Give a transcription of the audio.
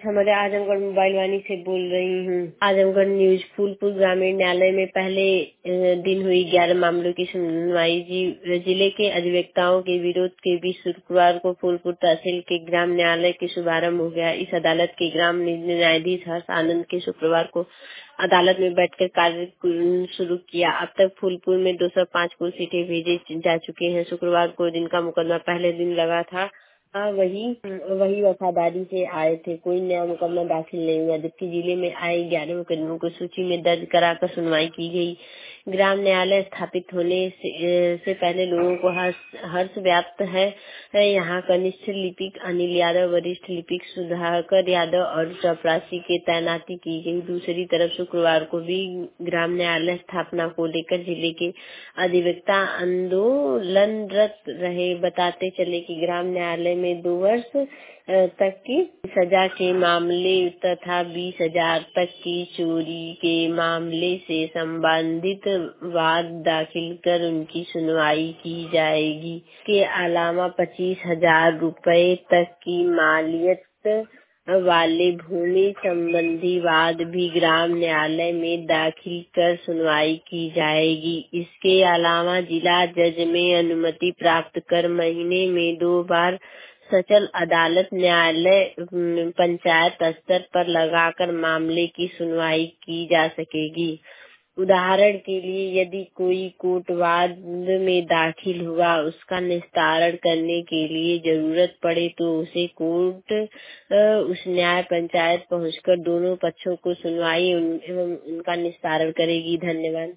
हमारे आजमगढ़ मोबाइल वाणी से बोल रही हूँ। आजमगढ़ न्यूज फूलपुर ग्रामीण न्यायालय में पहले दिन हुई 11 मामलों की सुनवाई। जिले के अधिवक्ताओं के विरोध के बीच शुक्रवार को फूलपुर तहसील के ग्राम न्यायालय के शुभारंभ हो गया। इस अदालत के ग्राम न्यायाधीश हर्ष आनंद के शुक्रवार को अदालत में बैठकर कार्य शुरू किया। अब तक फूलपुर में 205 कुल सीटें भेजे जा चुके हैं। शुक्रवार को जिनका मुकदमा पहले दिन लगा था वही वफादारी से आए थे। कोई नया मुकदमा दाखिल नहीं हुआ, जबकि जिले में आए 11 मुकदमों को सूची में दर्ज कराकर सुनवाई की गई। ग्राम न्यायालय स्थापित होने से पहले लोगों को हर्ष व्याप्त है। यहाँ कनिष्ठ लिपिक अनिल यादव, वरिष्ठ लिपिक सुधाकर यादव और चपरासी की तैनाती की गई। दूसरी तरफ शुक्रवार को भी ग्राम न्यायालय स्थापना को लेकर जिले के अधिवक्ता आंदोलनरत रहे। बताते चले कि ग्राम न्यायालय में 2 वर्ष तक की सजा के मामले तथा 20,000 तक की चोरी के मामले से संबंधित वाद दाखिल कर उनकी सुनवाई की जाएगी। के अलावा 25,000 रुपए तक की मालियत वाले भूमि संबंधी वाद भी ग्राम न्यायालय में दाखिल कर सुनवाई की जाएगी। इसके अलावा जिला जज में अनुमति प्राप्त कर महीने में 2 बार सचल अदालत न्यायालय पंचायत स्तर पर लगाकर मामले की सुनवाई की जा सकेगी। उदाहरण के लिए यदि कोई कोर्ट वाद में दाखिल हुआ, उसका निस्तारण करने के लिए जरूरत पड़े तो उसे कोर्ट उस न्याय पंचायत पहुंचकर दोनों पक्षों को सुनवाई एवं उनका निस्तारण करेगी। धन्यवाद।